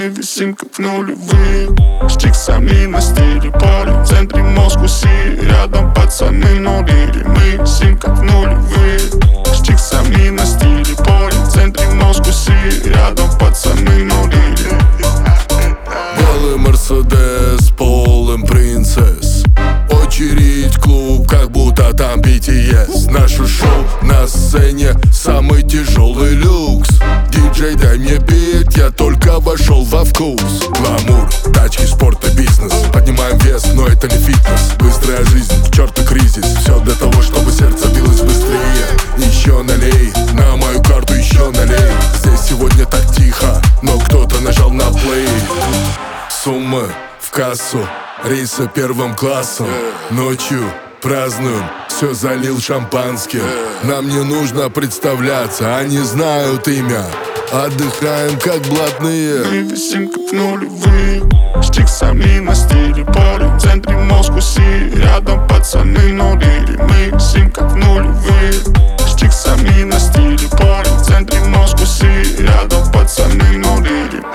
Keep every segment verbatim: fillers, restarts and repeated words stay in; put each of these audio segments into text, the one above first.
Мы висим как в нулевые, с чиксами на стиле. Парень в центре Москвы-Си, рядом пацаны нурили. Мы висим как в нулевые, с чиксами на стиле. Парень в центре Москвы-Си, рядом пацаны нурили. Белый Мерседес, полым принцесс. Очередь в клуб, как будто там би ти эс. Наше шоу на сцене, самый тяжелый люкс. Диджей, дай мне бит, я только вошел во вкус. Гламур, тачки, спорт и бизнес. Поднимаем вес, но это не фитнес. Быстрая жизнь, к черту кризис. Все для того, чтобы сердце билось быстрее. Еще налей, на мою карту еще налей. Здесь сегодня так тихо, но кто-то нажал на плей. Суммы в кассу, рейсы первым классом. Ночью празднуем, все залил шампанским. Нам не нужно представляться, они знают имя. Отдыхаем как блатные. Мы висим как в нулевые, с чиксами на стиле. Парень в центре Москвы-Си, рядом пацаны нурили. Мы висим как в нулевые, с чиксами на стиле. Парень в центре Москвы-Си, рядом пацаны нурили.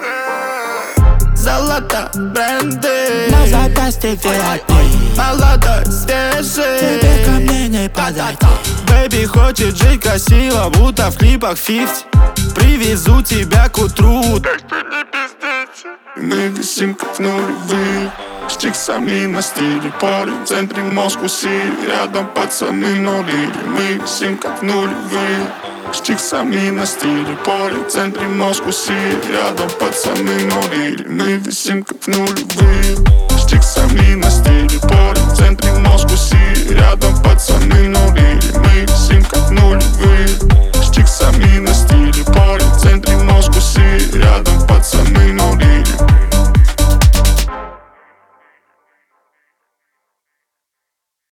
Золото, бренды на запястье ви ай пи. Молодой, свежий, тебе ко мне не подойти. Бэйби хочет жить красиво, будто в клипах фифти. Привезу тебя к утру, так что не пиздите. Мы висим как в нулевые, с чиксами на стиле. Парень в центре Москвы-Си, рядом пацаны нурили. Мы висим как в нулевые, с чиксами на стиле. Парень в центре Москвы-Си, рядом пацаны нурили. Мы висим как в нулевые, с чиксами на стиле. Парень в центре